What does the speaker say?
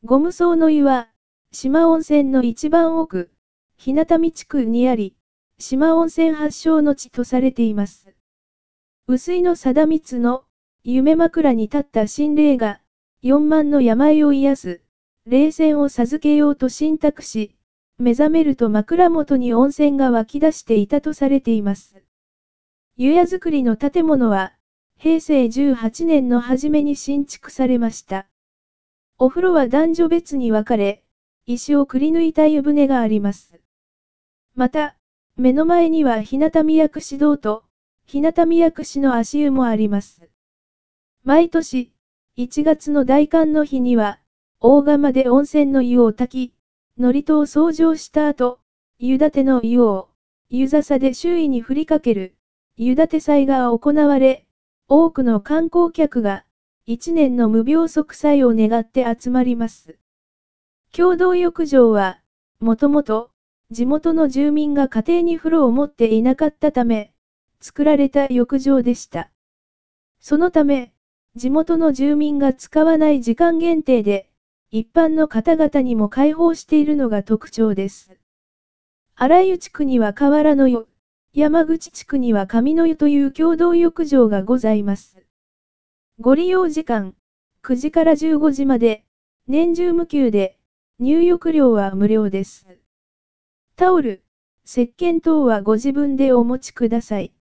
ゴム層の湯は、四万温泉の一番奥、日向見地区にあり、四万温泉発祥の地とされています。臼井の貞光の夢枕に立った心霊が、四万の病を癒す、霊泉を授けようと信託し、目覚めると枕元に温泉が湧き出していたとされています。湯屋造りの建物は、平成18年の初めに新築されました。お風呂は男女別に分かれ、石をくり抜いた湯船があります。また、目の前には日向見薬師堂と、日向見薬師の足湯もあります。毎年、1月の大寒の日には、大釜で温泉の湯を炊き、祝詞を掃除した後、湯立ての湯を、湯笹で周囲に振りかける、湯立て祭が行われ、多くの観光客が、一年の無病息災を願って集まります。共同浴場は、もともと、地元の住民が家庭に風呂を持っていなかったため、作られた浴場でした。そのため、地元の住民が使わない時間限定で、一般の方々にも開放しているのが特徴です。荒湯地区には河原の湯、山口地区には上の湯という共同浴場がございます。ご利用時間、9時から15時まで、年中無休で、入浴料は無料です。タオル、石鹸等はご自分でお持ちください。